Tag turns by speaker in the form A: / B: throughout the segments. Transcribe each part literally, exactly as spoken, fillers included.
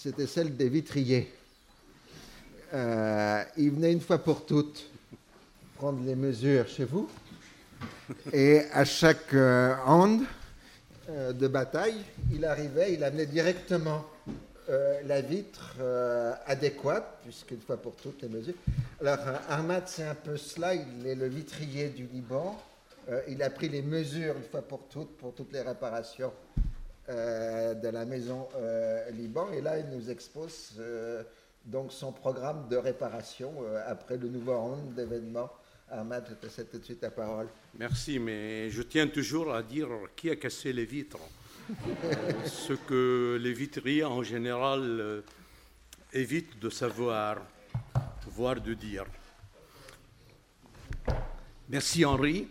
A: c'était celle des vitriers. Euh, il venait une fois pour toutes prendre les mesures chez vous, et à chaque euh, hand euh, de bataille, il arrivait, il amenait directement euh, la vitre euh, adéquate, puisqu'une fois pour toutes les mesures. Alors, euh, Ahmad, c'est un peu cela, il est le vitrier du Liban. Euh, il a pris les mesures une fois pour toutes, pour toutes les réparations euh, de la maison euh, Liban, et là, il nous expose euh, donc son programme de réparation euh, après le nouveau round d'événements. Ahmad, je te cède tout de suite la parole.
B: Merci, mais je tiens toujours à dire qui a cassé les vitres. euh, ce que les vitriers, en général, euh, évitent de savoir, voire de dire. Merci, Henri.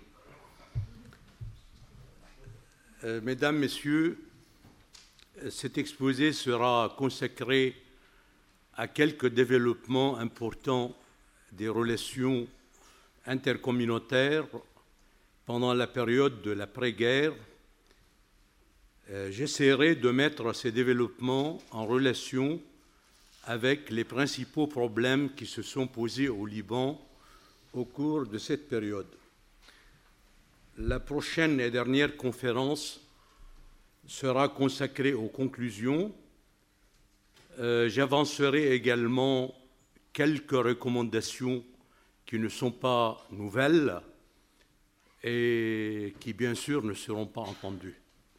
B: Euh, mesdames, Messieurs, cet exposé sera consacré à quelques développements importants des relations intercommunautaires pendant la période de l'après-guerre. Euh, j'essaierai de mettre ces développements en relation avec les principaux problèmes qui se sont posés au Liban au cours de cette période. La prochaine et dernière conférence sera consacrée aux conclusions. Euh, j'avancerai également quelques recommandations qui ne sont pas nouvelles et qui, bien sûr, ne seront pas entendues.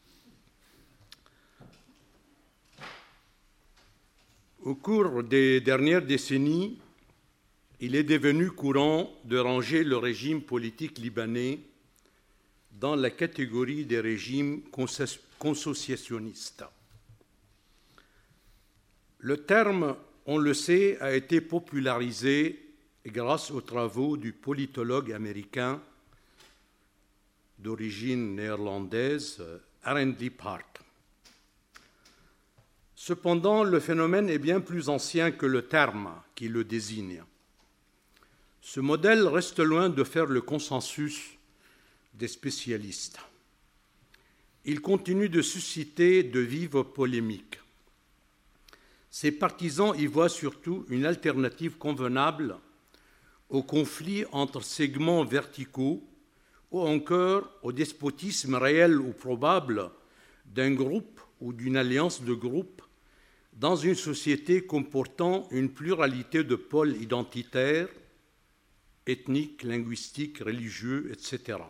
B: Au cours des dernières décennies, il est devenu courant de ranger le régime politique libanais dans la catégorie des régimes consociationnistes. Le terme, on le sait, a été popularisé grâce aux travaux du politologue américain d'origine néerlandaise, Arend Liphart. Cependant, le phénomène est bien plus ancien que le terme qui le désigne. Ce modèle reste loin de faire le consensus des spécialistes. Il continue de susciter de vives polémiques. Ses partisans y voient surtout une alternative convenable au conflit entre segments verticaux ou encore au despotisme réel ou probable d'un groupe ou d'une alliance de groupes dans une société comportant une pluralité de pôles identitaires, ethniques, linguistiques, religieux, et cetera.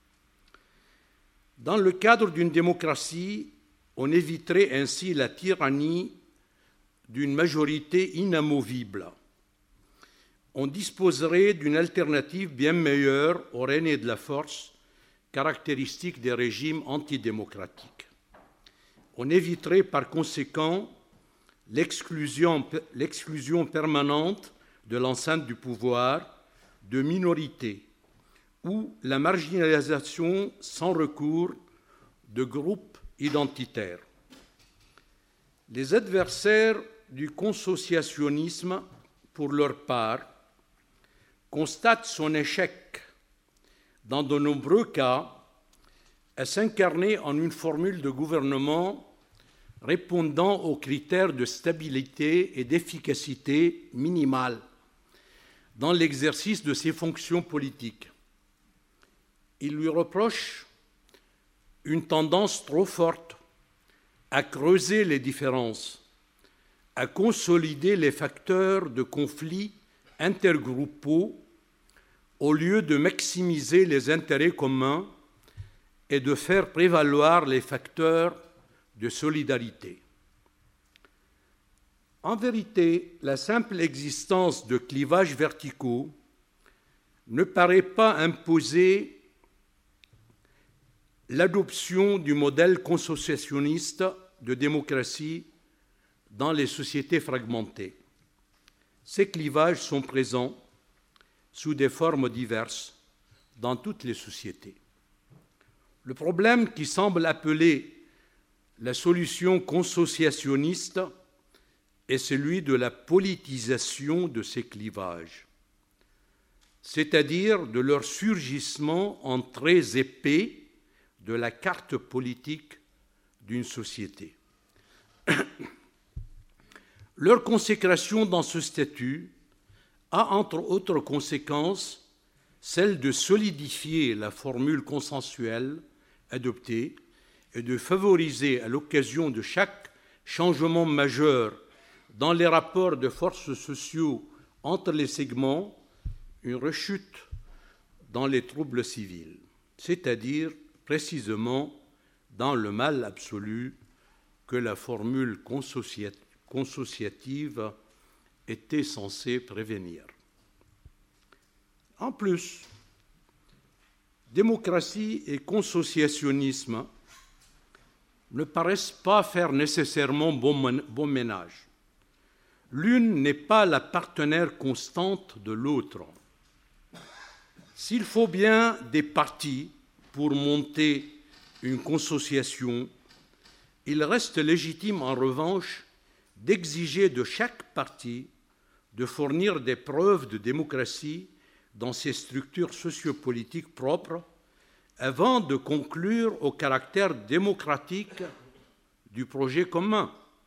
B: Dans le cadre d'une démocratie, on éviterait ainsi la tyrannie d'une majorité inamovible. On disposerait d'une alternative bien meilleure au règne de la force, caractéristique des régimes antidémocratiques. On éviterait par conséquent l'exclusion, l'exclusion permanente de l'enceinte du pouvoir de minorités ou la marginalisation sans recours de groupes identitaires. Les adversaires du consociationnisme, pour leur part, constatent son échec, dans de nombreux cas, à s'incarner en une formule de gouvernement répondant aux critères de stabilité et d'efficacité minimale dans l'exercice de ses fonctions politiques. Il lui reproche une tendance trop forte à creuser les différences, à consolider les facteurs de conflits intergroupaux au lieu de maximiser les intérêts communs et de faire prévaloir les facteurs de solidarité. En vérité, la simple existence de clivages verticaux ne paraît pas imposer l'adoption du modèle consociationniste de démocratie dans les sociétés fragmentées. Ces clivages sont présents sous des formes diverses dans toutes les sociétés. Le problème qui semble appeler la solution consociationniste est celui de la politisation de ces clivages, c'est-à-dire de leur surgissement en traits épais de la carte politique d'une société. Leur consécration dans ce statut a, entre autres conséquences, celle de solidifier la formule consensuelle adoptée et de favoriser, à l'occasion de chaque changement majeur dans les rapports de forces sociaux entre les segments, une rechute dans les troubles civils, c'est-à-dire précisément dans le mal absolu que la formule consociative était censée prévenir. En plus, démocratie et consociationnisme ne paraissent pas faire nécessairement bon, bon ménage. L'une n'est pas la partenaire constante de l'autre. S'il faut bien des partis pour monter une consociation, il reste légitime en revanche d'exiger de chaque parti de fournir des preuves de démocratie dans ses structures sociopolitiques propres avant de conclure au caractère démocratique du projet commun.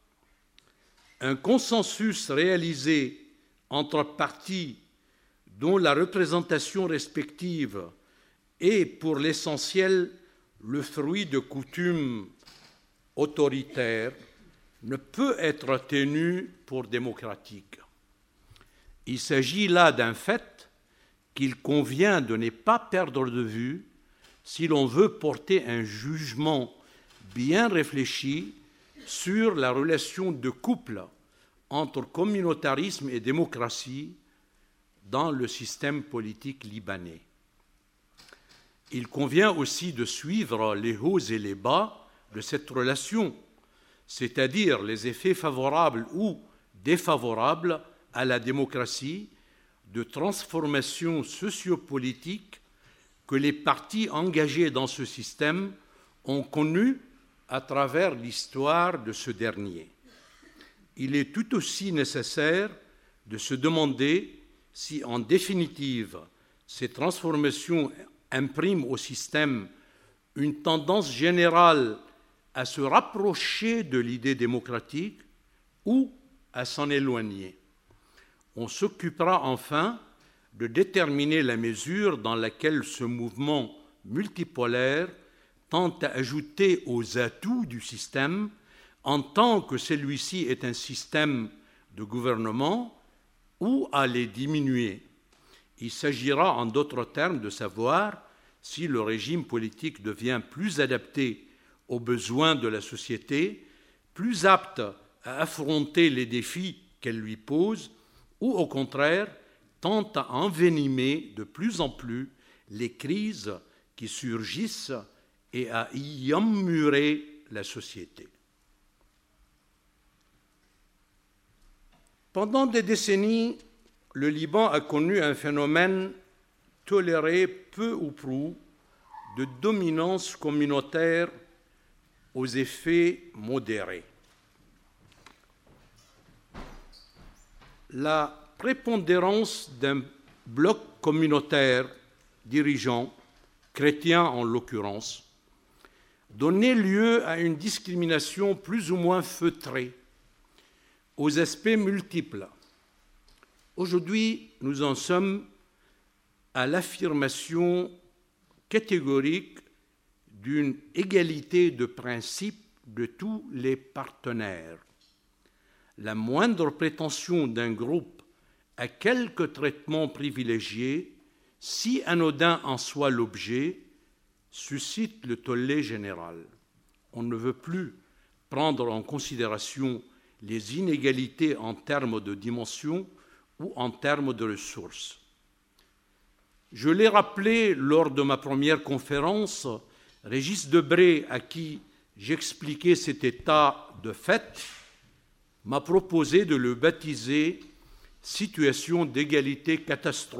B: Un consensus réalisé entre partis dont la représentation respective est pour l'essentiel le fruit de coutumes autoritaires ne peut être tenu pour démocratique. Il s'agit là d'un fait qu'il convient de ne pas perdre de vue si l'on veut porter un jugement bien réfléchi sur la relation de couple entre communautarisme et démocratie dans le système politique libanais. Il convient aussi de suivre les hauts et les bas de cette relation, c'est-à-dire les effets favorables ou défavorables à la démocratie de transformations sociopolitiques que les partis engagés dans ce système ont connues à travers l'histoire de ce dernier. Il est tout aussi nécessaire de se demander si, en définitive, ces transformations impriment au système une tendance générale à se rapprocher de l'idée démocratique ou à s'en éloigner. On s'occupera enfin de déterminer la mesure dans laquelle ce mouvement multipolaire tend à ajouter aux atouts du système en tant que celui-ci est un système de gouvernement ou à les diminuer. Il s'agira en d'autres termes de savoir si le régime politique devient plus adapté aux besoins de la société, plus apte à affronter les défis qu'elle lui pose, ou au contraire tend à envenimer de plus en plus les crises qui surgissent et à y emmurer la société. Pendant des décennies, le Liban a connu un phénomène toléré peu ou prou de dominance communautaire aux effets modérés. La prépondérance d'un bloc communautaire dirigeant, chrétien en l'occurrence, donnait lieu à une discrimination plus ou moins feutrée, aux aspects multiples. Aujourd'hui, nous en sommes à l'affirmation catégorique d'une égalité de principe de tous les partenaires. La moindre prétention d'un groupe à quelque traitement privilégié, si anodin en soit l'objet, suscite le tollé général. On ne veut plus prendre en considération les inégalités en termes de dimension ou en termes de ressources. Je l'ai rappelé lors de ma première conférence, Régis Debray, à qui j'expliquais cet état de fait, m'a proposé de le baptiser « situation d'égalité catastrophique ».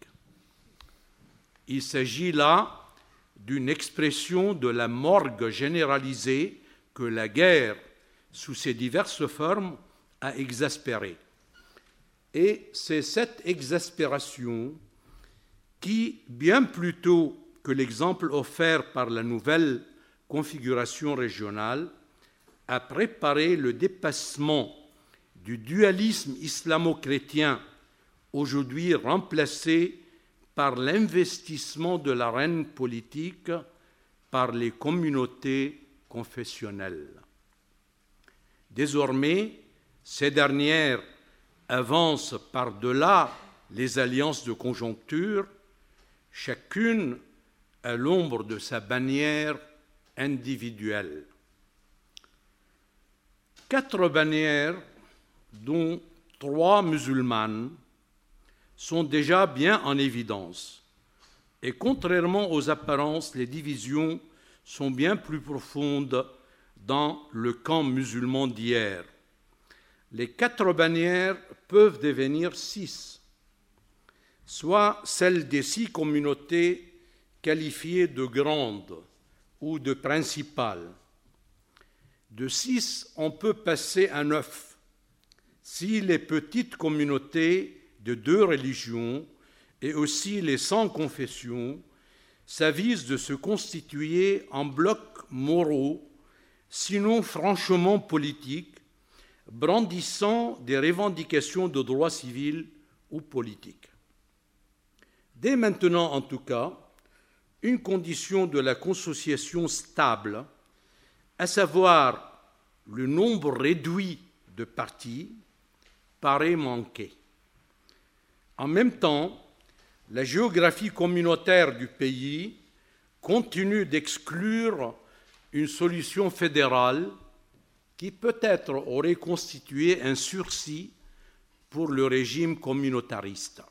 B: Il s'agit là d'une expression de la morgue généralisée que la guerre, sous ses diverses formes, a exaspérée. Et c'est cette exaspération qui, bien plus tôt que l'exemple offert par la nouvelle configuration régionale, a préparé le dépassement du dualisme islamo-chrétien, aujourd'hui remplacé par l'investissement de l'arène politique par les communautés confessionnelles. Désormais, ces dernières avancent par-delà les alliances de conjoncture, chacune à l'ombre de sa bannière individuelle. Quatre bannières, dont trois musulmanes, sont déjà bien en évidence. Et contrairement aux apparences, les divisions sont bien plus profondes dans le camp musulman d'hier. Les quatre bannières peuvent devenir six, soit celles des six communautés qualifiées de grandes ou de principales. De six, on peut passer à neuf, si les petites communautés de deux religions et aussi les sans confession s'avisent de se constituer en blocs moraux, sinon franchement politiques, brandissant des revendications de droits civils ou politiques. Dès maintenant, en tout cas, une condition de la consociation stable, à savoir le nombre réduit de partis, paraît manquer. En même temps, la géographie communautaire du pays continue d'exclure une solution fédérale qui peut-être aurait constitué un sursis pour le régime communautariste.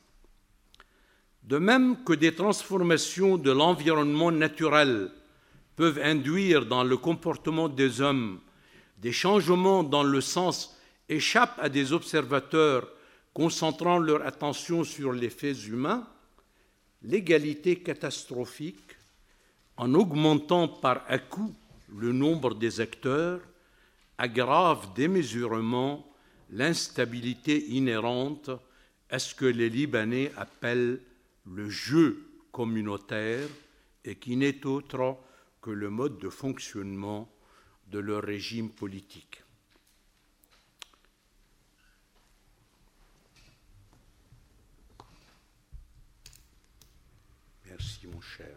B: De même que des transformations de l'environnement naturel peuvent induire dans le comportement des hommes des changements dont le sens échappe à des observateurs concentrant leur attention sur les faits humains, l'égalité catastrophique, en augmentant par à-coup le nombre des acteurs, aggrave démesurément l'instabilité inhérente à ce que les Libanais appellent le jeu communautaire et qui n'est autre que le mode de fonctionnement de leur régime politique. Merci, mon cher.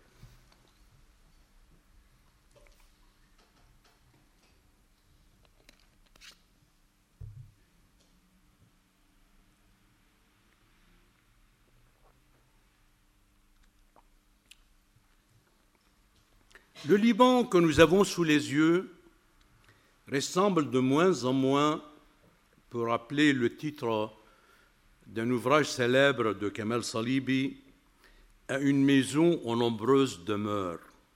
B: Le Liban que nous avons sous les yeux ressemble de moins en moins, pour rappeler le titre d'un ouvrage célèbre de Kamel Salibi, à une maison aux nombreuses demeures.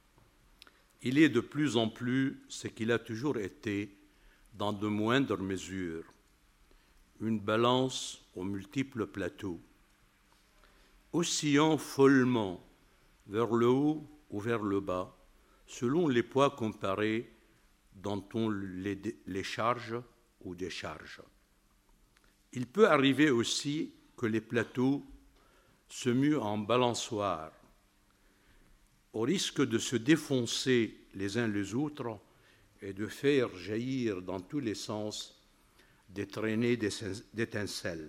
B: Il est de plus en plus ce qu'il a toujours été, dans de moindres mesures, une balance aux multiples plateaux, oscillant follement vers le haut ou vers le bas, selon les poids comparés dont on les, les charge ou décharge. Il peut arriver aussi que les plateaux se muent en balançoires, au risque de se défoncer les uns les autres et de faire jaillir dans tous les sens des traînées d'étincelles.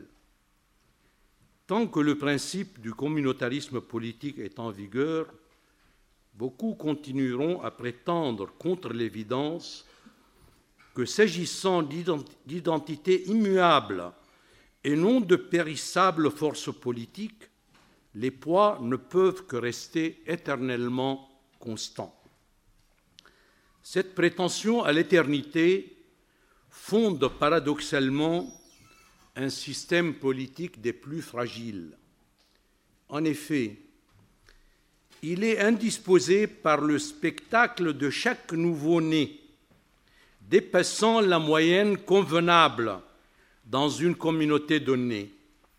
B: Tant que le principe du communautarisme politique est en vigueur, beaucoup continueront à prétendre contre l'évidence que s'agissant d'identités immuables et non de périssables forces politiques, les poids ne peuvent que rester éternellement constants. Cette prétention à l'éternité fonde paradoxalement un système politique des plus fragiles. En effet, il est indisposé par le spectacle de chaque nouveau-né, dépassant la moyenne convenable dans une communauté donnée.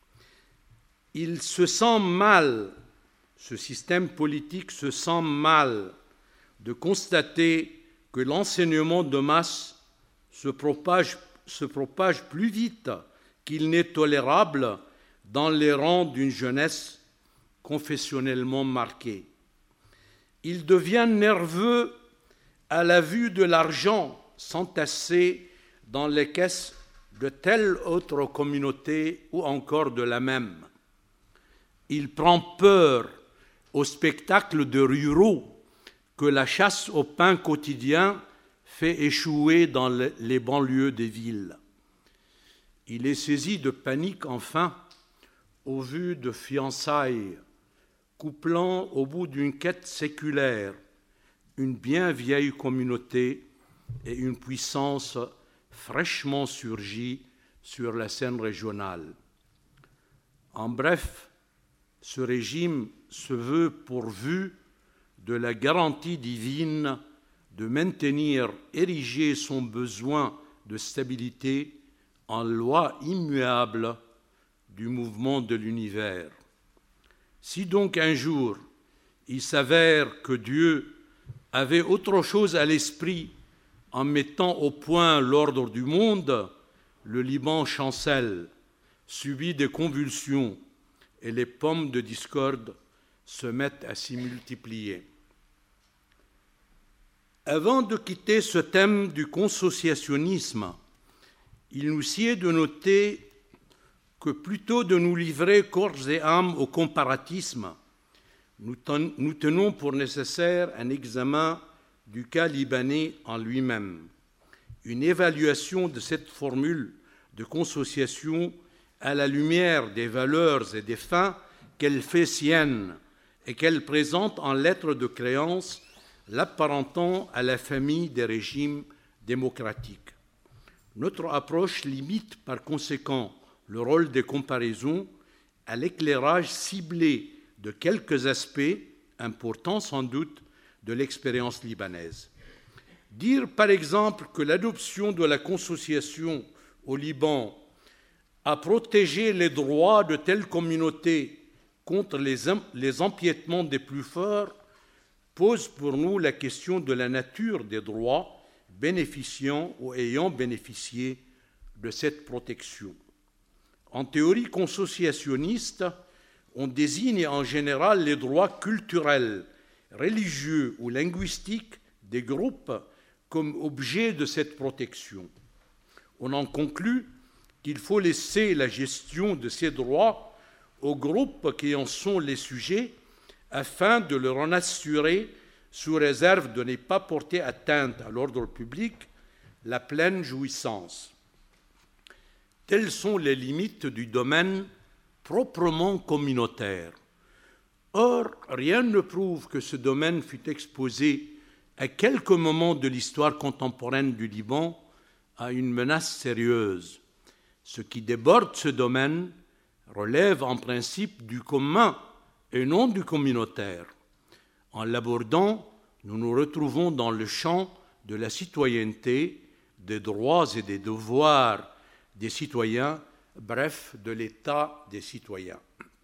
B: Il se sent mal, ce système politique se sent mal de constater que l'enseignement de masse se propage, se propage plus vite qu'il n'est tolérable dans les rangs d'une jeunesse confessionnellement marquée. Il devient nerveux à la vue de l'argent s'entasser dans les caisses de telle autre communauté ou encore de la même. Il prend peur au spectacle de ruraux que la chasse au pain quotidien fait échouer dans les banlieues des villes. Il est saisi de panique enfin au vu de fiançailles couplant au bout d'une quête séculaire une bien vieille communauté et une puissance fraîchement surgie sur la scène régionale. En bref, ce régime se veut pourvu de la garantie divine de maintenir érigé son besoin de stabilité en loi immuable du mouvement de l'univers. Si donc un jour il s'avère que Dieu avait autre chose à l'esprit en mettant au point l'ordre du monde, le Liban chancelle, subit des convulsions et les pommes de discorde se mettent à s'y multiplier. Avant de quitter ce thème du consociationnisme, il nous sied de noter que plutôt de nous livrer corps et âme au comparatisme, nous, ten- nous tenons pour nécessaire un examen du cas libanais en lui-même, une évaluation de cette formule de consociation à la lumière des valeurs et des fins qu'elle fait sienne et qu'elle présente en lettres de créance, l'apparentant à la famille des régimes démocratiques. Notre approche limite par conséquent le rôle des comparaisons à l'éclairage ciblé de quelques aspects, importants sans doute, de l'expérience libanaise. Dire par exemple que l'adoption de la consociation au Liban a protégé les droits de telles communautés contre les, les empiétements des plus forts pose pour nous la question de la nature des droits bénéficiant ou ayant bénéficié de cette protection. En théorie consociationniste, on désigne en général les droits culturels, religieux ou linguistiques des groupes comme objet de cette protection. On en conclut qu'il faut laisser la gestion de ces droits aux groupes qui en sont les sujets afin de leur en assurer, sous réserve de ne pas porter atteinte à l'ordre public, la pleine jouissance. Telles sont les limites du domaine proprement communautaire. Or, rien ne prouve que ce domaine fut exposé à quelque moment de l'histoire contemporaine du Liban à une menace sérieuse. Ce qui déborde ce domaine relève en principe du commun et non du communautaire. En l'abordant, nous nous retrouvons dans le champ de la citoyenneté, des droits et des devoirs des citoyens, bref, de l'état des citoyens.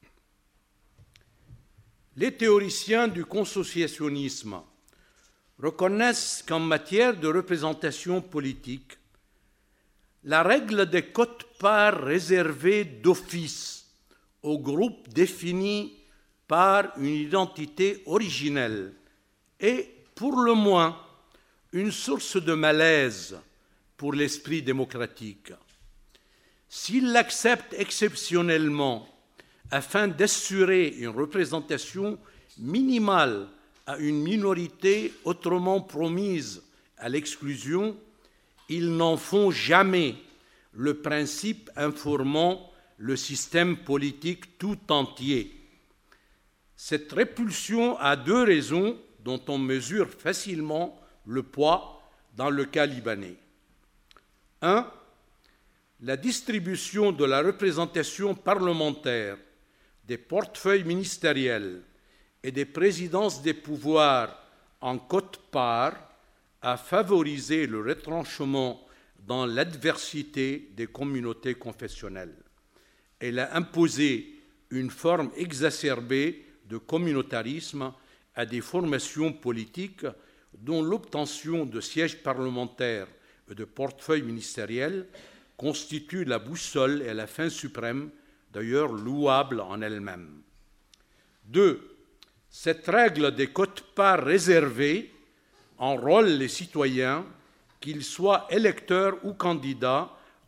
B: Les théoriciens du consociationnisme reconnaissent qu'en matière de représentation politique, la règle des quotes-parts réservée d'office aux groupes définis par une identité originelle est, pour le moins, une source de malaise pour l'esprit démocratique. S'il l'accepte exceptionnellement afin d'assurer une représentation minimale à une minorité autrement promise à l'exclusion, ils n'en font jamais le principe informant le système politique tout entier. Cette répulsion a deux raisons dont on mesure facilement le poids dans le cas libanais. Un, la distribution de la représentation parlementaire, des portefeuilles ministériels et des présidences des pouvoirs en quote-part a favorisé le retranchement dans l'adversité des communautés confessionnelles. Elle a imposé une forme exacerbée de communautarisme à des formations politiques dont l'obtention de sièges parlementaires et de portefeuilles ministériels constitue la boussole et la fin suprême, d'ailleurs louable en elle-même. Deux, cette règle des quotes-parts réservées enrôle les citoyens, qu'ils soient électeurs ou candidats,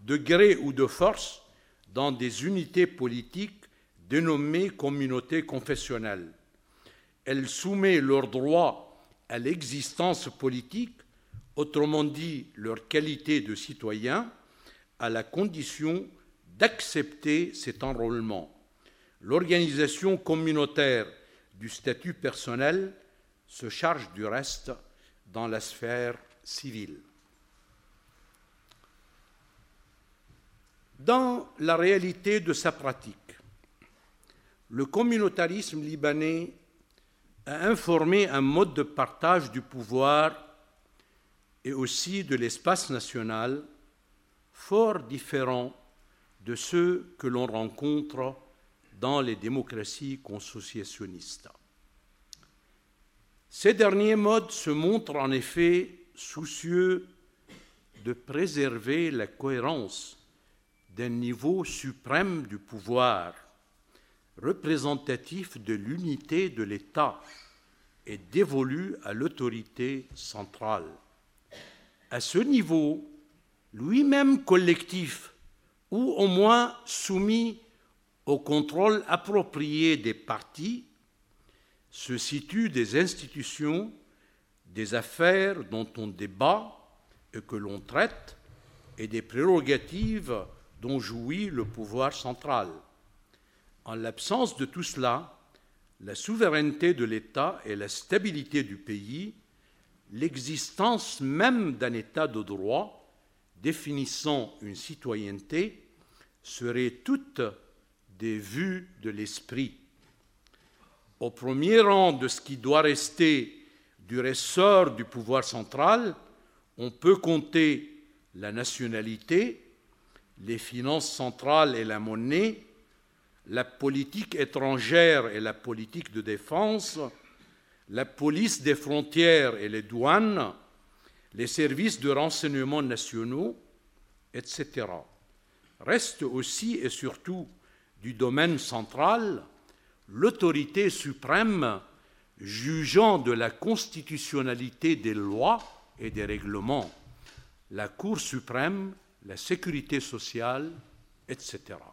B: de gré ou de force, dans des unités politiques dénommées communautés confessionnelles. Elle soumet leurs droits à l'existence politique, autrement dit leur qualité de citoyen, à la condition d'accepter cet enrôlement. L'organisation communautaire du statut personnel se charge du reste dans la sphère civile. Dans la réalité de sa pratique, le communautarisme libanais a informé un mode de partage du pouvoir et aussi de l'espace national fort différent de ceux que l'on rencontre dans les démocraties consociationnistes. Ces derniers modes se montrent en effet soucieux de préserver la cohérence d'un niveau suprême du pouvoir, représentatif de l'unité de l'État et dévolu à l'autorité centrale. À ce niveau, lui-même collectif, ou au moins soumis au contrôle approprié des partis, se situent des institutions, des affaires dont on débat et que l'on traite, et des prérogatives dont jouit le pouvoir central. En l'absence de tout cela, la souveraineté de l'État et la stabilité du pays, l'existence même d'un État de droit définissant une citoyenneté, seraient toutes des vues de l'esprit. Au premier rang de ce qui doit rester du ressort du pouvoir central, on peut compter la nationalité, les finances centrales et la monnaie, la politique étrangère et la politique de défense, la police des frontières et les douanes, les services de renseignement nationaux, et cetera. Reste aussi et surtout du domaine central l'autorité suprême jugeant de la constitutionnalité des lois et des règlements, la Cour suprême, la sécurité sociale, et cetera.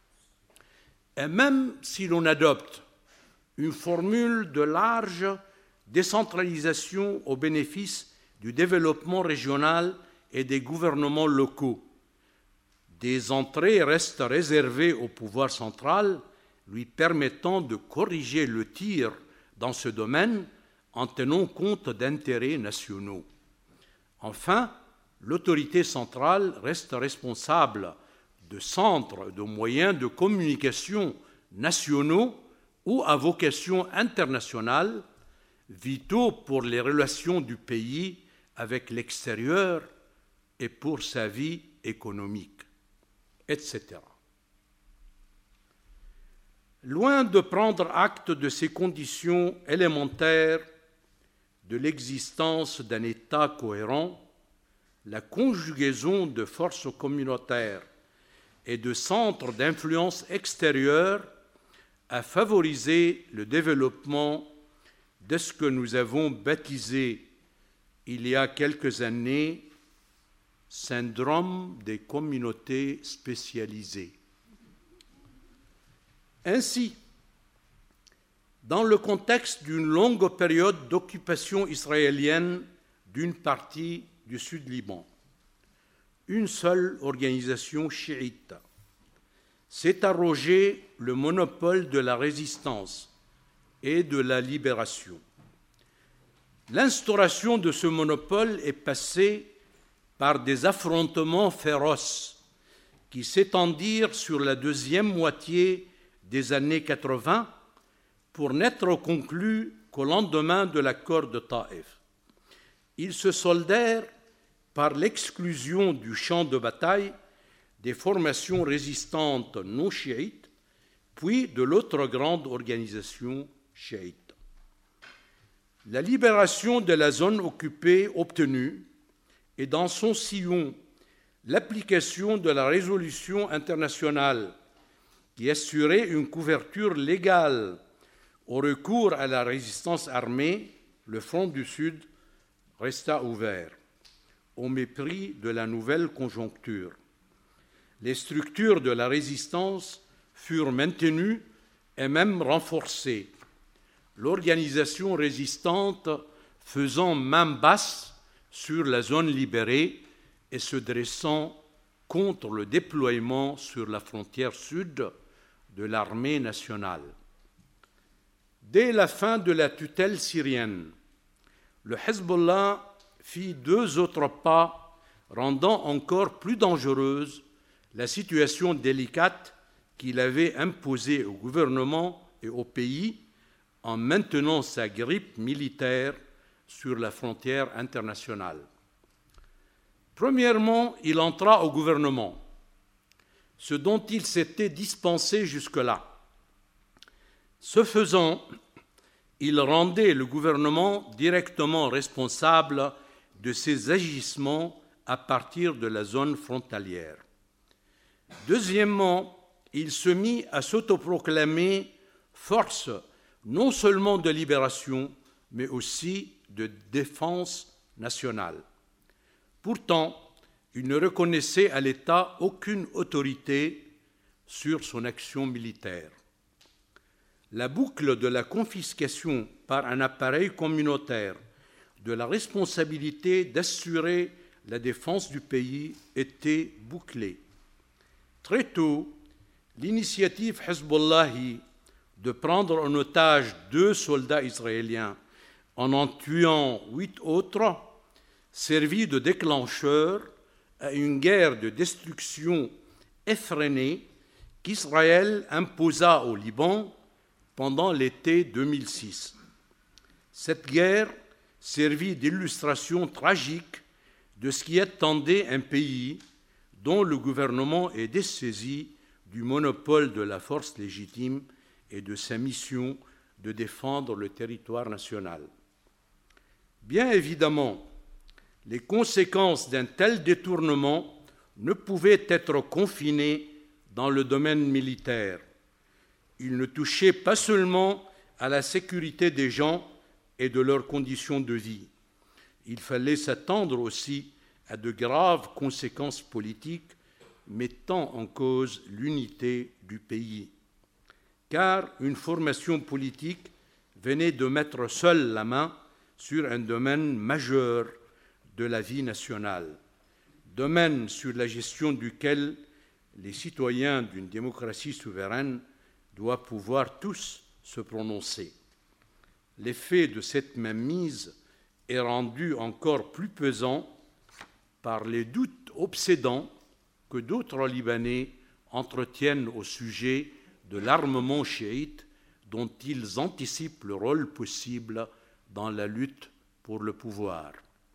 B: Et même si l'on adopte une formule de large décentralisation au bénéfice du développement régional et des gouvernements locaux, des entrées restent réservées au pouvoir central, lui permettant de corriger le tir dans ce domaine en tenant compte d'intérêts nationaux. Enfin, l'autorité centrale reste responsable de centres de moyens de communication nationaux ou à vocation internationale, vitaux pour les relations du pays avec l'extérieur et pour sa vie économique, et cetera. Loin de prendre acte de ces conditions élémentaires de l'existence d'un État cohérent, la conjugaison de forces communautaires et de centres d'influence extérieure a favorisé le développement de ce que nous avons baptisé il y a quelques années syndrome des communautés spécialisées. Ainsi, dans le contexte d'une longue période d'occupation israélienne d'une partie du Sud-Liban, une seule organisation chiite s'est arrogé le monopole de la résistance et de la libération. L'instauration de ce monopole est passée par des affrontements féroces qui s'étendirent sur la deuxième moitié des années quatre-vingts pour n'être conclus qu'au lendemain de l'accord de Taïf. Ils se soldèrent par l'exclusion du champ de bataille des formations résistantes non chiites, puis de l'autre grande organisation chiite. La libération de la zone occupée obtenue et dans son sillon l'application de la résolution internationale qui assurait une couverture légale au recours à la résistance armée, le front du Sud resta ouvert, au mépris de la nouvelle conjoncture. les structures de la résistance furent maintenues et même renforcées, l'organisation résistante faisant main basse sur la zone libérée et se dressant contre le déploiement sur la frontière sud de l'armée nationale. Dès la fin de la tutelle syrienne, le Hezbollah fit deux autres pas rendant encore plus dangereuse la situation délicate qu'il avait imposée au gouvernement et au pays en maintenant sa grippe militaire sur la frontière internationale. Premièrement, il entra au gouvernement, ce dont il s'était dispensé jusque-là. Ce faisant, il rendait le gouvernement directement responsable de ses agissements à partir de la zone frontalière. Deuxièmement, il se mit à s'autoproclamer force non seulement de libération, mais aussi de défense nationale. Pourtant, il ne reconnaissait à l'État aucune autorité sur son action militaire. La boucle de la confiscation par un appareil communautaire de la responsabilité d'assurer la défense du pays était bouclée. Très tôt, l'initiative Hezbollahi de prendre en otage deux soldats israéliens en en tuant huit autres servit de déclencheur à une guerre de destruction effrénée qu'Israël imposa au Liban pendant l'été deux mille six. Cette guerre servit d'illustration tragique de ce qui attendait un pays dont le gouvernement est dessaisi du monopole de la force légitime et de sa mission de défendre le territoire national. Bien évidemment, les conséquences d'un tel détournement ne pouvaient être confinées dans le domaine militaire. Il ne touchait pas seulement à la sécurité des gens et de leurs conditions de vie. Il fallait s'attendre aussi à de graves conséquences politiques mettant en cause l'unité du pays. Car une formation politique venait de mettre seule la main sur un domaine majeur de la vie nationale, domaine sur la gestion duquel les citoyens d'une démocratie souveraine doivent pouvoir tous se prononcer. L'effet de cette mainmise est rendu encore plus pesant par les doutes obsédants que d'autres Libanais entretiennent au sujet de l'armement chiite dont ils anticipent le rôle possible dans la lutte pour le pouvoir.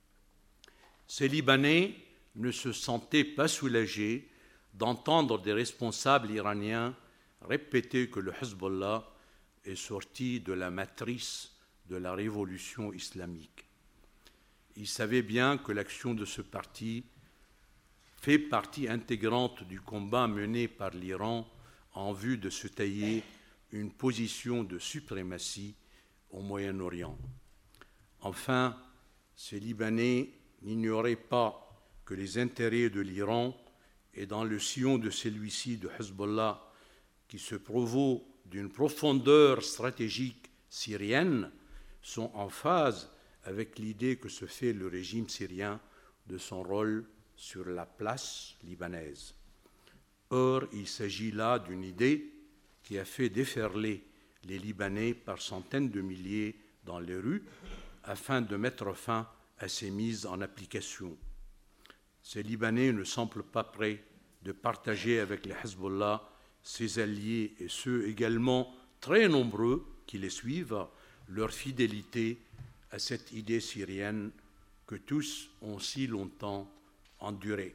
B: Ces Libanais ne se sentaient pas soulagés d'entendre des responsables iraniens répéter que le Hezbollah est sorti de la matrice de la révolution islamique. Ils savaient bien que l'action de ce parti fait partie intégrante du combat mené par l'Iran en vue de se tailler une position de suprématie au Moyen-Orient. Enfin, ces Libanais n'ignoraient pas que les intérêts de l'Iran et dans le sillon de celui-ci de Hezbollah, qui se provaut d'une profondeur stratégique syrienne, sont en phase avec l'idée que se fait le régime syrien de son rôle sur la place libanaise. Or, il s'agit là d'une idée qui a fait déferler les Libanais par centaines de milliers dans les rues afin de mettre fin à ces mises en application. Ces Libanais ne semblent pas prêts de partager avec les Hezbollah, ses alliés et ceux également très nombreux qui les suivent, leur fidélité à cette idée syrienne que tous ont si longtemps endurée.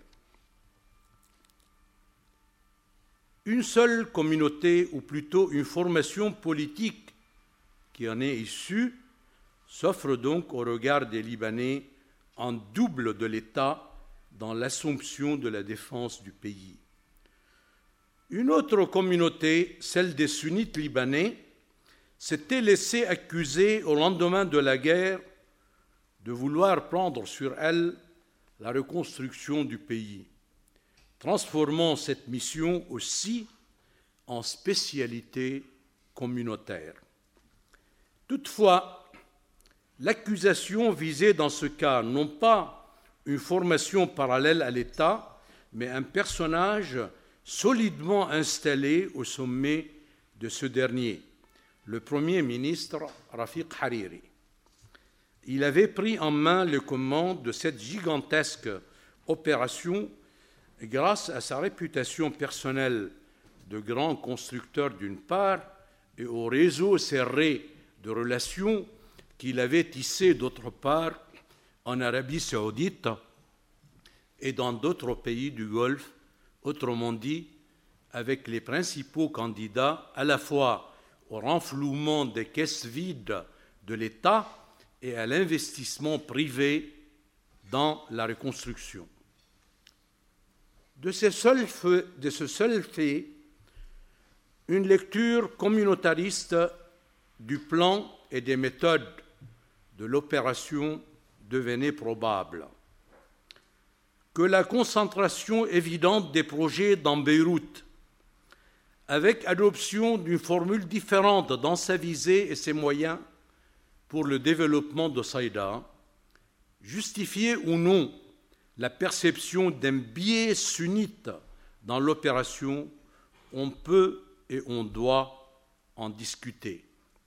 B: Une seule communauté, ou plutôt une formation politique qui en est issue, s'offre donc au regard des Libanais en double de l'État dans l'assomption de la défense du pays. Une autre communauté, celle des sunnites libanais, s'était laissée accuser au lendemain de la guerre de vouloir prendre sur elle la reconstruction du pays. transformant cette mission aussi en spécialité communautaire. Toutefois, l'accusation visait dans ce cas non pas une formation parallèle à l'État, mais un personnage solidement installé au sommet de ce dernier, le Premier ministre Rafiq Hariri. Il avait pris en main les commandes de cette gigantesque opération grâce à sa réputation personnelle de grand constructeur d'une part et au réseau serré de relations qu'il avait tissé d'autre part en Arabie saoudite et dans d'autres pays du Golfe, autrement dit, avec les principaux candidats à la fois au renflouement des caisses vides de l'État et à l'investissement privé dans la reconstruction. De ce seul fait, de ce seul fait une lecture communautariste du plan et des méthodes de l'opération devenait probable. Que la concentration évidente des projets dans Beyrouth, avec adoption d'une formule différente dans sa visée et ses moyens pour le développement de Saïda, justifiait ou non la perception d'un biais sunnite dans l'opération, on peut et on doit en discuter.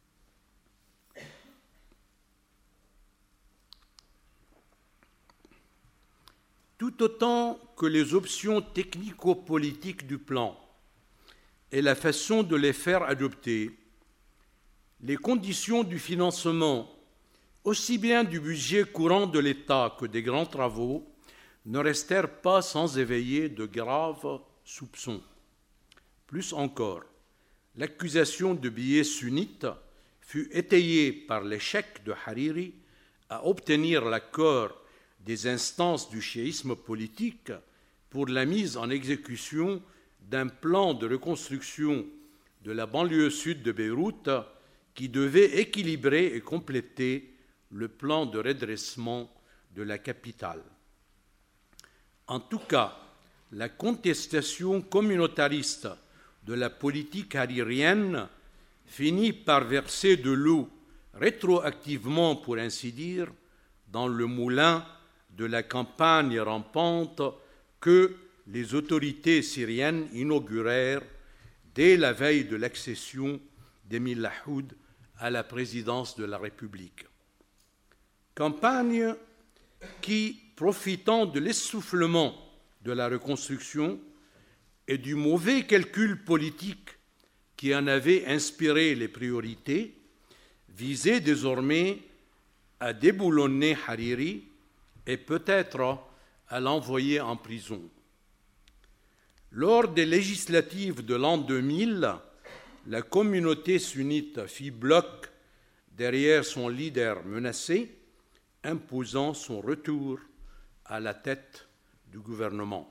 B: Tout autant que les options technico-politiques du plan et la façon de les faire adopter, les conditions du financement, aussi bien du budget courant de l'État que des grands travaux, ne restèrent pas sans éveiller de graves soupçons. Plus encore, l'accusation de biais sunnite fut étayée par l'échec de Hariri à obtenir l'accord des instances du chiisme politique pour la mise en exécution d'un plan de reconstruction de la banlieue sud de Beyrouth qui devait équilibrer et compléter le plan de redressement de la capitale. En tout cas, la contestation communautariste de la politique haririenne finit par verser de l'eau rétroactivement, pour ainsi dire, dans le moulin de la campagne rampante que les autorités syriennes inaugurèrent dès la veille de l'accession d'Émile Lahoud à la présidence de la République. Campagne qui, profitant de l'essoufflement de la reconstruction et du mauvais calcul politique qui en avait inspiré les priorités, visait désormais à déboulonner Hariri et peut-être à l'envoyer en prison. Lors des législatives de l'an deux mille, la communauté sunnite fit bloc derrière son leader menacé, imposant son retour à la tête du gouvernement.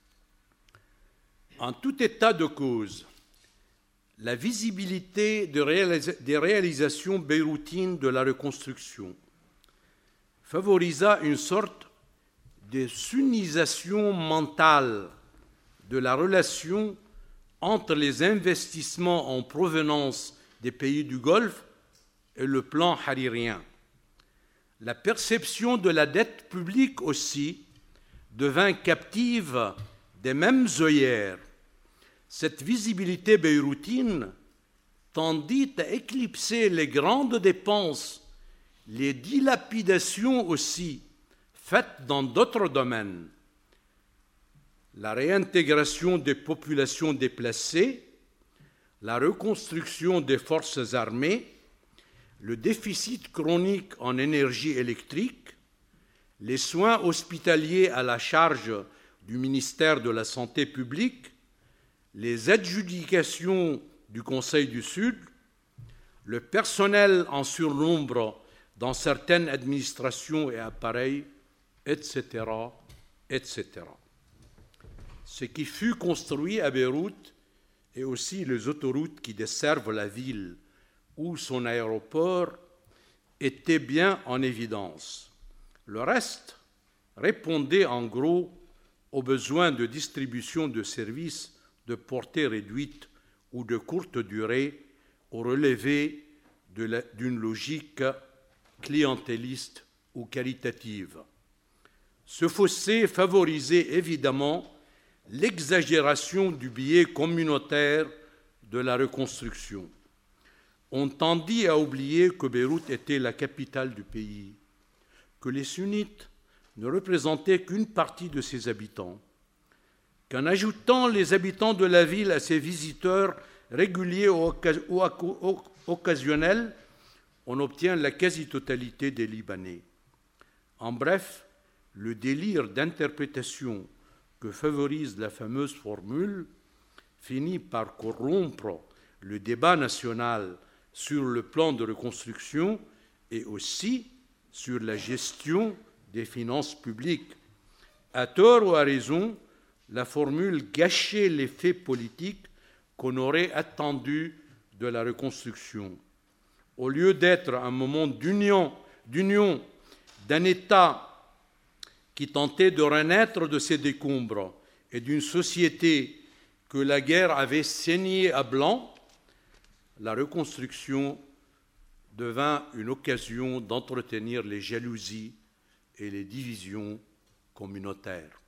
B: En tout état de cause, la visibilité de réalisa- des réalisations beyroutines de la reconstruction favorisa une sorte de sunnisation mentale de la relation entre les investissements en provenance des pays du Golfe et le plan haririen. La perception de la dette publique aussi devint captive des mêmes œillères. Cette visibilité beyroutine tendit à éclipser les grandes dépenses, les dilapidations aussi, faites dans d'autres domaines. La réintégration des populations déplacées, la reconstruction des forces armées, le déficit chronique en énergie électrique, les soins hospitaliers à la charge du ministère de la Santé publique, les adjudications du Conseil du Sud, le personnel en surnombre dans certaines administrations et appareils, et cetera, et cetera. Ce qui fut construit à Beyrouth et aussi les autoroutes qui desservent la ville ou son aéroport étaient bien en évidence. Le reste répondait en gros aux besoins de distribution de services de portée réduite ou de courte durée au relevé d'une logique clientéliste ou qualitative. Ce fossé favorisait évidemment l'exagération du biais communautaire de la reconstruction. On tendit à oublier que Beyrouth était la capitale du pays, que les sunnites ne représentaient qu'une partie de ses habitants, qu'en ajoutant les habitants de la ville à ses visiteurs réguliers ou occasionnels, on obtient la quasi-totalité des Libanais. En bref, le délire d'interprétation que favorise la fameuse formule finit par corrompre le débat national sur le plan de reconstruction et aussi sur la gestion des finances publiques. À tort ou à raison, la formule gâchait l'effet politique qu'on aurait attendu de la reconstruction. Au lieu d'être un moment d'union, d'union d'un État qui tentait de renaître de ses décombres et d'une société que la guerre avait saignée à blanc, la reconstruction devint une occasion d'entretenir les jalousies et les divisions communautaires.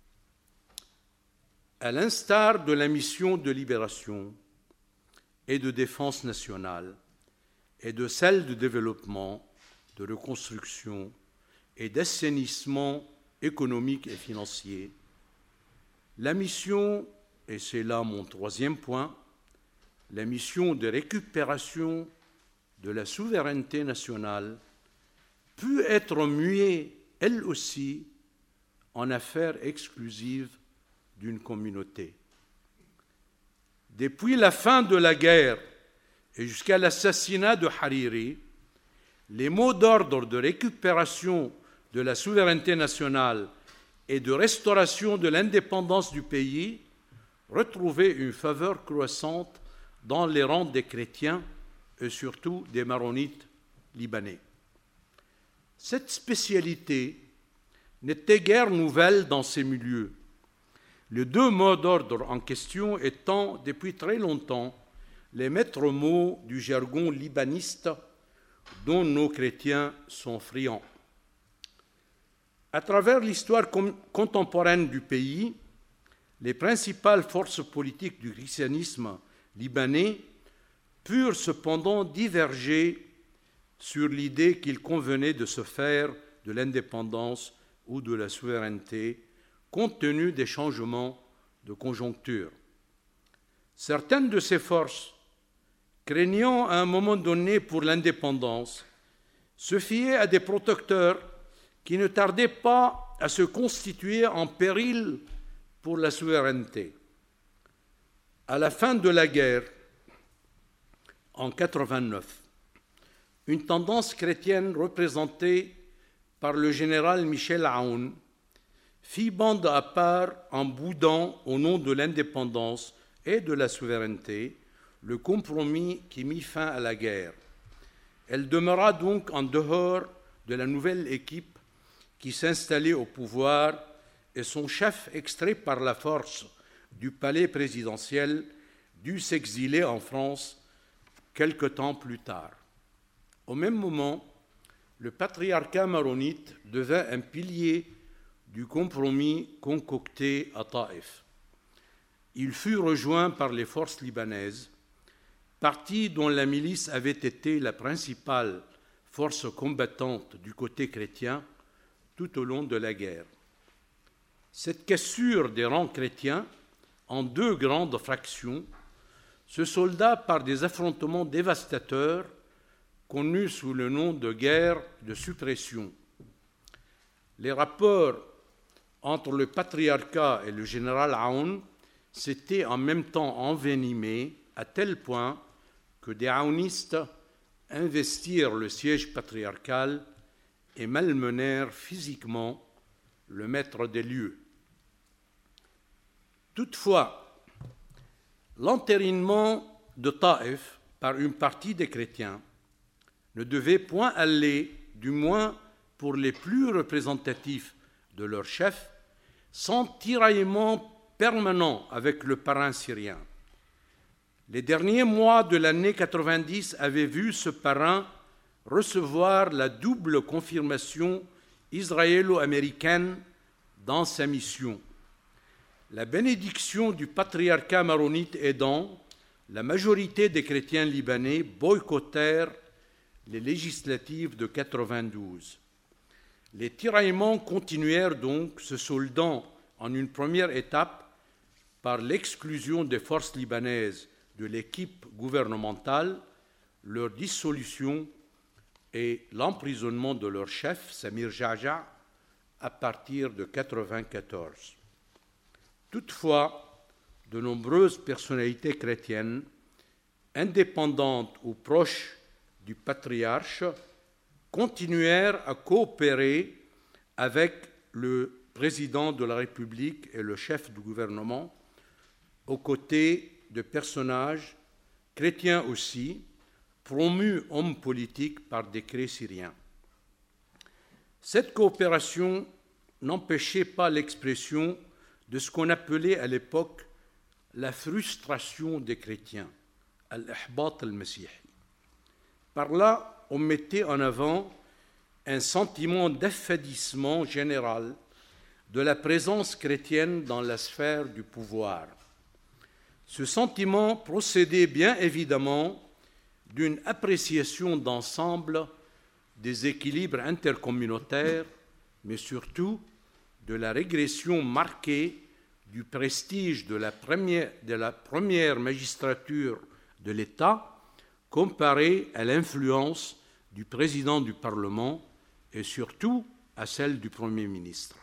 B: À l'instar de la mission de libération et de défense nationale et de celle de développement, de reconstruction et d'assainissement économique et financier, la mission, et c'est là mon troisième point, la mission de récupération de la souveraineté nationale peut être muée, elle aussi, en affaire exclusive d'une communauté. Depuis la fin de la guerre et jusqu'à l'assassinat de Hariri, les mots d'ordre de récupération de la souveraineté nationale et de restauration de l'indépendance du pays retrouvaient une faveur croissante dans les rangs des chrétiens et surtout des maronites libanais. Cette spécialité n'était guère nouvelle dans ces milieux, les deux mots d'ordre en question étant depuis très longtemps les maîtres mots du jargon libaniste dont nos chrétiens sont friands. À travers l'histoire com- contemporaine du pays, les principales forces politiques du christianisme libanais purent cependant diverger sur l'idée qu'il convenait de se faire de l'indépendance ou de la souveraineté compte tenu des changements de conjoncture. Certaines de ces forces, craignant à un moment donné pour l'indépendance, se fiaient à des protecteurs qui ne tardaient pas à se constituer en péril pour la souveraineté. À la fin de la guerre, en quatre-vingt-neuf, une tendance chrétienne représentée par le général Michel Aoun fit bande à part en boudant au nom de l'indépendance et de la souveraineté le compromis qui mit fin à la guerre. Elle demeura donc en dehors de la nouvelle équipe qui s'installait au pouvoir et son chef, extrait par la force du palais présidentiel, dut s'exiler en France quelque temps plus tard. Au même moment, le patriarcat maronite devint un pilier du compromis concocté à Taïf. Il fut rejoint par les forces libanaises, parti dont la milice avait été la principale force combattante du côté chrétien tout au long de la guerre. Cette cassure des rangs chrétiens en deux grandes fractions se solda par des affrontements dévastateurs connus sous le nom de guerre de suppression. Les rapports entre le patriarcat et le général Aoun s'étaient en même temps envenimés à tel point que des aounistes investirent le siège patriarcal et malmenèrent physiquement le maître des lieux. Toutefois, l'entérinement de Taïf par une partie des chrétiens ne devait point aller, du moins pour les plus représentatifs de leur chef, sans tiraillement permanent avec le parrain syrien. Les derniers mois de l'année quatre-vingt-dix avaient vu ce parrain recevoir la double confirmation israélo-américaine dans sa mission. La bénédiction du patriarcat maronite aidant, la majorité des chrétiens libanais boycottèrent les législatives de quatre-vingt-douze. Les tiraillements continuèrent donc, se soldant en une première étape par l'exclusion des forces libanaises de l'équipe gouvernementale, leur dissolution et l'emprisonnement de leur chef, Samir Jaja, à partir de mille neuf cent quatre-vingt-quatorze. Toutefois, de nombreuses personnalités chrétiennes, indépendantes ou proches du patriarche, continuèrent à coopérer avec le président de la République et le chef du gouvernement, aux côtés de personnages chrétiens aussi, promus hommes politiques par décret syrien. Cette coopération n'empêchait pas l'expression de ce qu'on appelait à l'époque la frustration des chrétiens, al-ihbat al-masihi. Par là, on mettait en avant un sentiment d'affadissement général de la présence chrétienne dans la sphère du pouvoir. Ce sentiment procédait bien évidemment d'une appréciation d'ensemble des équilibres intercommunautaires, mais surtout de la régression marquée du prestige de la première, de la première magistrature de l'État comparée à l'influence du président du Parlement et surtout à celle du Premier ministre.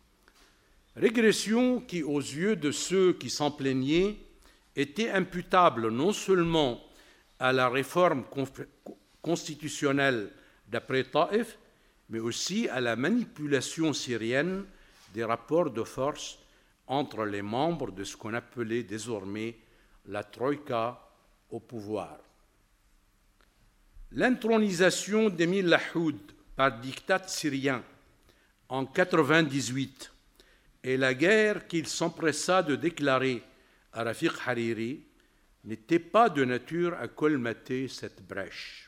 B: Régression qui, aux yeux de ceux qui s'en plaignaient, était imputable non seulement à la réforme constitutionnelle d'après Taïf, mais aussi à la manipulation syrienne des rapports de force entre les membres de ce qu'on appelait désormais la Troïka au pouvoir. L'intronisation d'Émile Lahoud par diktat syrien en mille neuf cent quatre-vingt-dix-huit et la guerre qu'il s'empressa de déclarer à Rafiq Hariri n'étaient pas de nature à colmater cette brèche.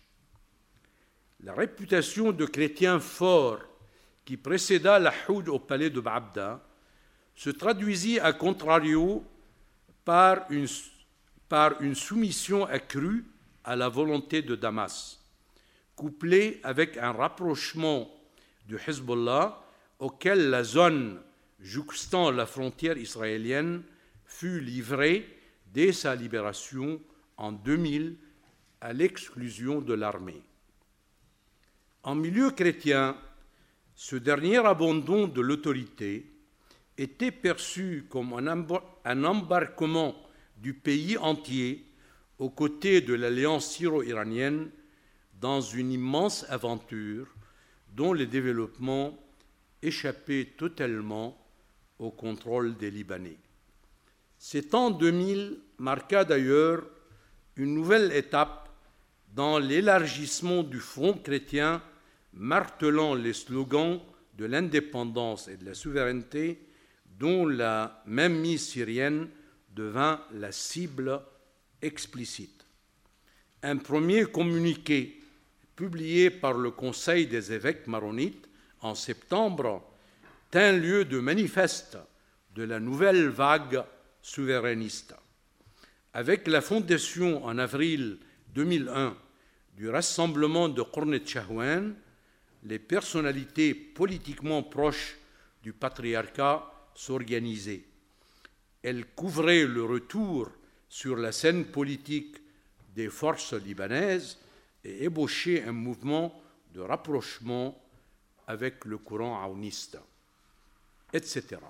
B: La réputation de chrétien fort qui précéda Lahoud au palais de Baabda se traduisit à contrario par une, par une soumission accrue à la volonté de Damas, couplée avec un rapprochement du Hezbollah auquel la zone jouxtant la frontière israélienne fut livrée dès sa libération en deux mille à l'exclusion de l'armée. En milieu chrétien, ce dernier abandon de l'autorité était perçu comme un embarquement du pays entier aux côtés de l'alliance syro-iranienne dans une immense aventure dont les développements échappaient totalement au contrôle des Libanais. Cet an deux mille marqua d'ailleurs une nouvelle étape dans l'élargissement du front chrétien, martelant les slogans de l'indépendance et de la souveraineté dont la mainmise syrienne devint la cible explicite. Un premier communiqué publié par le Conseil des évêques maronites en septembre tint lieu de manifeste de la nouvelle vague souverainiste. Avec la fondation en avril deux mille un du rassemblement de Cornet Chahouane, les personnalités politiquement proches du patriarcat s'organisaient. Elles couvraient le retour sur la scène politique des forces libanaises et ébauchaient un mouvement de rapprochement avec le courant aouniste, et cetera.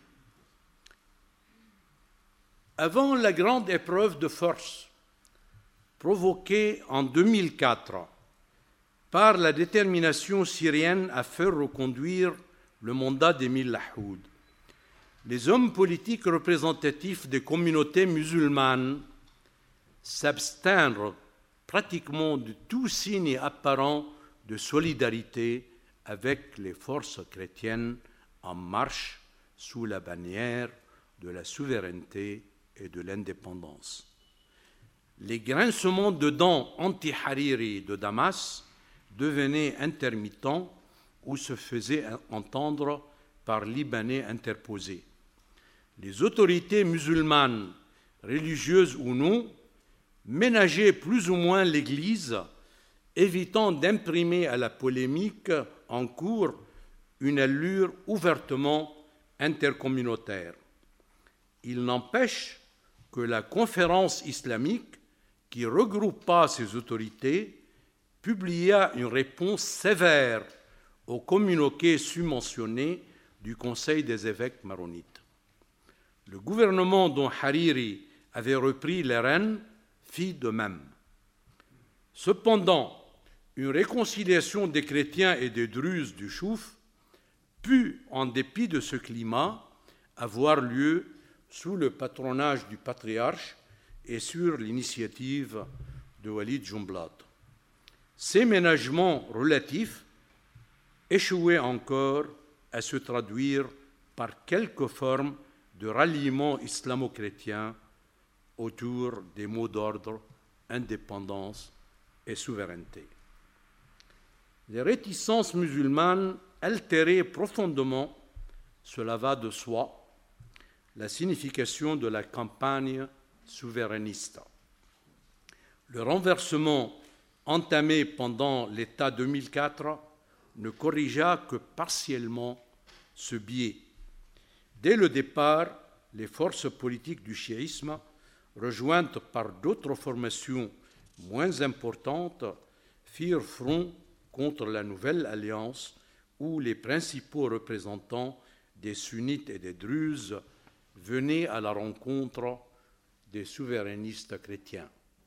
B: Avant la grande épreuve de force provoquée en deux mille quatre par la détermination syrienne à faire reconduire le mandat d'Émile Lahoud, les hommes politiques représentatifs des communautés musulmanes s'abstinrent pratiquement de tout signe apparent de solidarité avec les forces chrétiennes en marche sous la bannière de la souveraineté et de l'indépendance. Les grincements de dents anti-Hariri de Damas devenaient intermittents ou se faisaient entendre par Libanais interposés. Les autorités musulmanes, religieuses ou non, ménageaient plus ou moins l'Église, évitant d'imprimer à la polémique en cours une allure ouvertement intercommunautaire. Il n'empêche que la conférence islamique, qui regroupa ces autorités, publia une réponse sévère au communiqué submentionné du Conseil des évêques maronites. Le gouvernement dont Hariri avait repris les rênes fit de même. Cependant, une réconciliation des chrétiens et des druzes du Chouf put, en dépit de ce climat, avoir lieu sous le patronage du patriarche et sur l'initiative de Walid Jumblat. Ces ménagements relatifs échouaient encore à se traduire par quelques formes de ralliement islamo-chrétien autour des mots d'ordre indépendance et souveraineté. Les réticences musulmanes altéraient profondément, cela va de soi, la signification de la campagne souverainiste. Le renversement entamé pendant l'État deux mille quatre ne corrigea que partiellement ce biais. Dès le départ, les forces politiques du chiisme, rejointes par d'autres formations moins importantes, firent front contre la nouvelle alliance où les principaux représentants des sunnites et des druzes venaient à la rencontre des souverainistes chrétiens.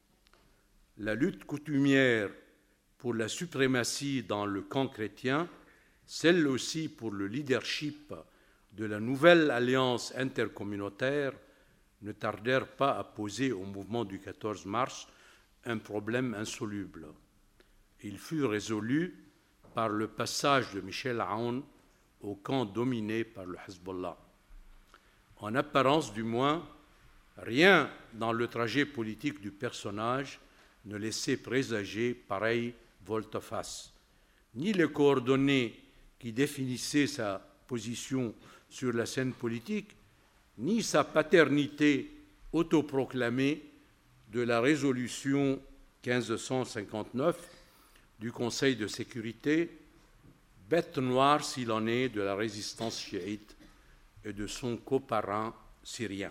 B: La lutte coutumière pour la suprématie dans le camp chrétien, celle aussi pour le leadership de la nouvelle alliance intercommunautaire, ne tardèrent pas à poser au mouvement du quatorze mars un problème insoluble. Il fut résolu par le passage de Michel Aoun au camp dominé par le Hezbollah. En apparence du moins, rien dans le trajet politique du personnage ne laissait présager pareille volte-face. Ni les coordonnées qui définissaient sa position sur la scène politique, ni sa paternité autoproclamée de la résolution quinze cent cinquante-neuf du Conseil de sécurité, bête noire s'il en est de la résistance chiite et de son coparent syrien.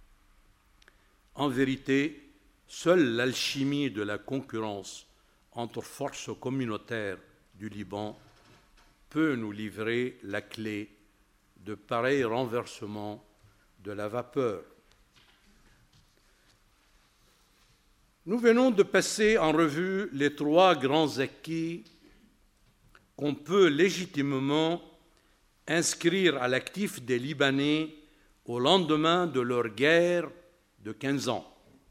B: En vérité, seule l'alchimie de la concurrence entre forces communautaires du Liban peut nous livrer la clé de pareils renversements de la vapeur. Nous venons de passer en revue les trois grands acquis qu'on peut légitimement inscrire à l'actif des Libanais au lendemain de leur guerre de quinze ans.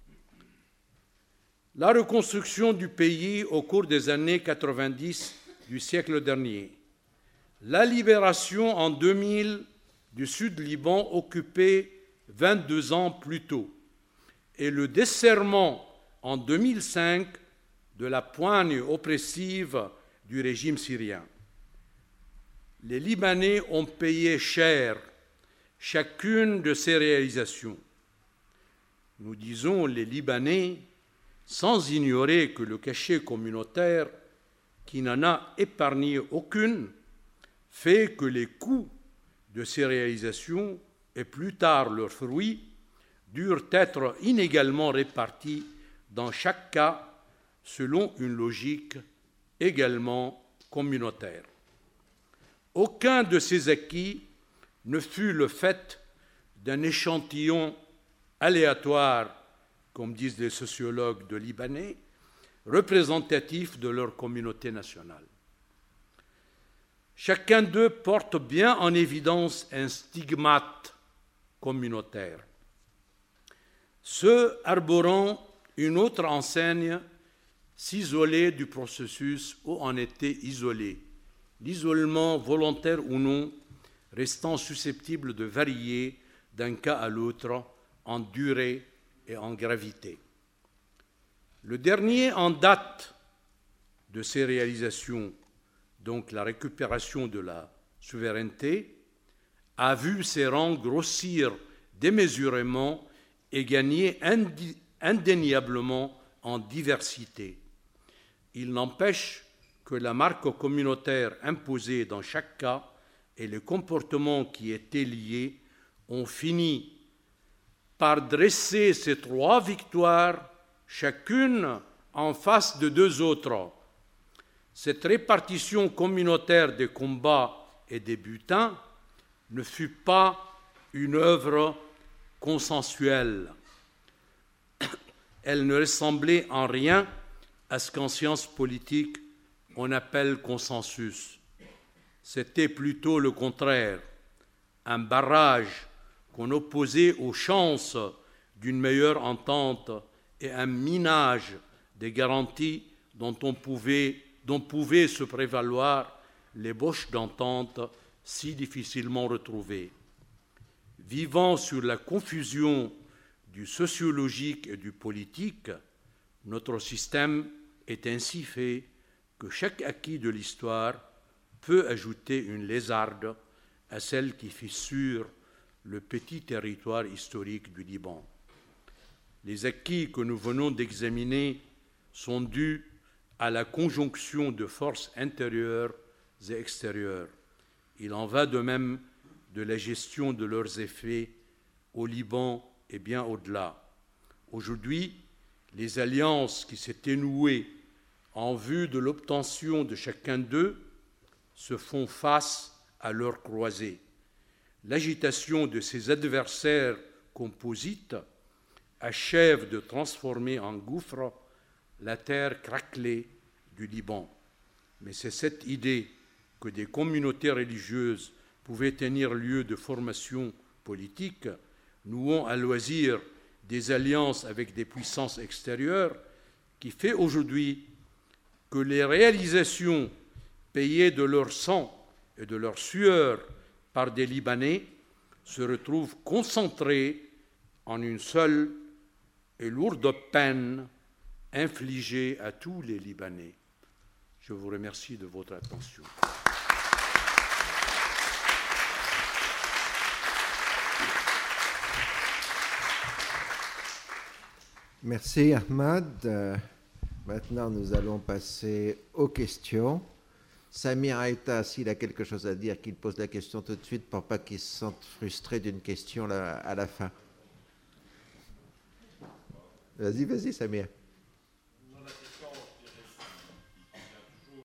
B: La reconstruction du pays au cours des années quatre-vingt-dix du siècle dernier, la libération en deux mille du Sud-Liban occupé vingt-deux ans plus tôt et le desserrement en deux mille cinq de la poigne oppressive du régime syrien. Les Libanais ont payé cher chacune de ces réalisations. Nous disons les Libanais sans ignorer que le cachet communautaire, qui n'en a épargné aucune, fait que les coûts de ces réalisations et plus tard leurs fruits durent être inégalement répartis dans chaque cas selon une logique également communautaire. Aucun de ces acquis ne fut le fait d'un échantillon aléatoire, comme disent les sociologues de Libanais, représentatif de leur communauté nationale. Chacun d'eux porte bien en évidence un stigmate communautaire. Ceux arborant une autre enseigne s'isolaient du processus ou en étaient isolés. L'isolement, volontaire ou non, restant susceptibles de varier d'un cas à l'autre en durée et en gravité. Le dernier en date de ces réalisations, donc la récupération de la souveraineté, a vu ses rangs grossir démesurément et gagner indéniablement en diversité. Il n'empêche que la marque communautaire imposée dans chaque cas et les comportements qui étaient liés ont fini par dresser ces trois victoires, chacune en face de deux autres. Cette répartition communautaire des combats et des butins ne fut pas une œuvre consensuelle. Elle ne ressemblait en rien à ce qu'en sciences politiques on appelle consensus. C'était plutôt le contraire, un barrage qu'on opposait aux chances d'une meilleure entente et un minage des garanties dont on pouvait, dont pouvaient se prévaloir l'ébauche d'entente si difficilement retrouvée. Vivant sur la confusion du sociologique et du politique, notre système est ainsi fait que chaque acquis de l'histoire peut ajouter une lézarde à celle qui fissure le petit territoire historique du Liban. Les acquis que nous venons d'examiner sont dus à la conjonction de forces intérieures et extérieures. Il en va de même de la gestion de leurs effets au Liban et bien au-delà. Aujourd'hui, les alliances qui s'étaient nouées en vue de l'obtention de chacun d'eux se font face à leur croisée. L'agitation de ces adversaires composites achève de transformer en gouffre la terre craquelée du Liban. Mais c'est cette idée que des communautés religieuses pouvaient tenir lieu de formation politique, nouant à loisir des alliances avec des puissances extérieures, qui fait aujourd'hui que les réalisations payées de leur sang et de leur sueur par des Libanais se retrouvent concentrées en une seule et lourde peine infligée à tous les Libanais. Je vous remercie de votre attention.
A: Merci Ahmad. Euh, maintenant, nous allons passer aux questions. Samir Aïta, s'il a quelque chose à dire, qu'il pose la question tout de suite pour pas qu'il se sente frustré d'une question là, à la fin. Vas-y, vas-y, Samir.